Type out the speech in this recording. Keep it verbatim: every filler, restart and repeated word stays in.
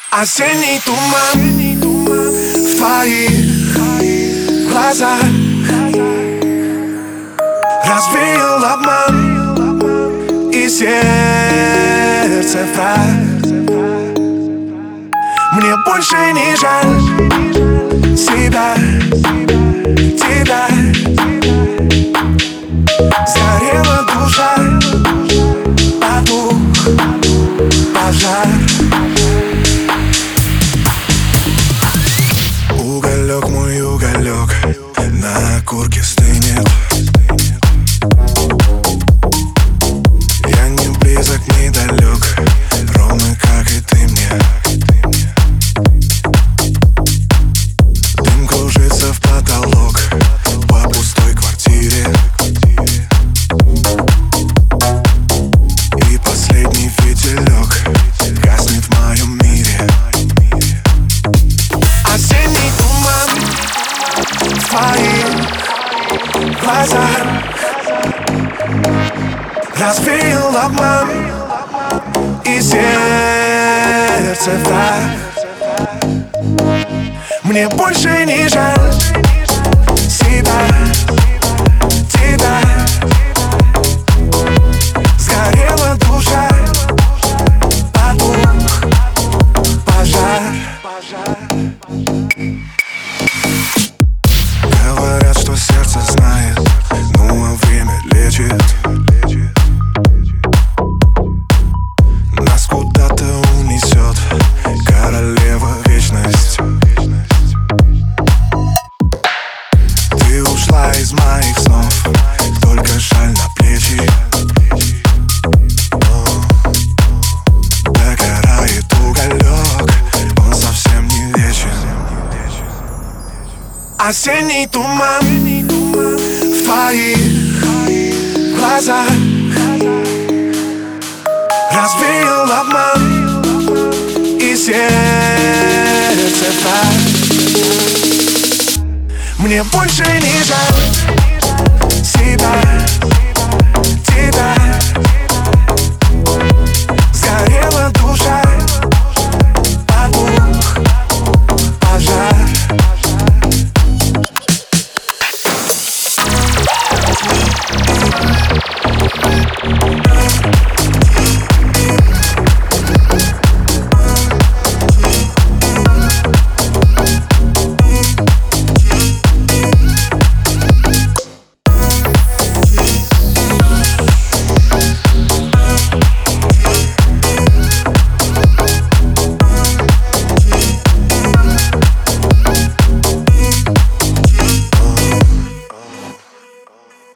Осенний туман в твоих глазах развеял обман и сердце прах. Мне больше не жаль себя, тебя. Сгорела душа, потух пожар. Уголек, мой уголек, на окурке стынет. Я не близок, не далек, ровно как и ты мне. Дым кружится в потолок по пустой квартире. И последний фитилек гаснет в моем мире. Осенний туман в твоих глазах развеял обман и сердце враг. Мне больше не жаль себя, тебя. Сгорела душа, потух пожар. Говорят, что сердце знает, ну а время лечит. Нас куда-то унесет королева вечность. Ты ушла из моих снов, только жаль на плечи. Но догорает уголек, он совсем не вечен. Осенний туман в твоих глазах развеял обман и сердце прах. Мне больше не жаль